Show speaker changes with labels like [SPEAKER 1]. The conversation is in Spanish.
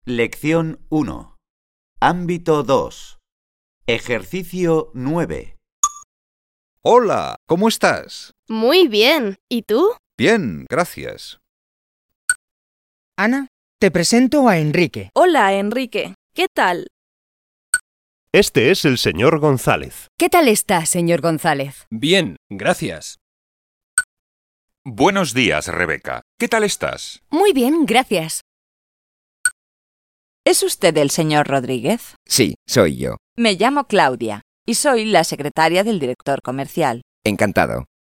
[SPEAKER 1] Lección 1. Ámbito 2. Ejercicio 9.
[SPEAKER 2] Hola, ¿cómo estás?
[SPEAKER 3] Muy bien. ¿Y tú?
[SPEAKER 2] Bien, gracias.
[SPEAKER 4] Ana, te presento a Enrique.
[SPEAKER 3] Hola, Enrique. ¿Qué tal?
[SPEAKER 5] Este es el señor González.
[SPEAKER 6] ¿Qué tal está, señor González?
[SPEAKER 7] Bien, gracias.
[SPEAKER 8] Buenos días, Rebeca. ¿Qué tal estás?
[SPEAKER 6] Muy bien, gracias.
[SPEAKER 9] ¿Es usted el señor Rodríguez?
[SPEAKER 10] Sí, soy yo.
[SPEAKER 9] Me llamo Claudia y soy la secretaria del director comercial.
[SPEAKER 10] Encantado.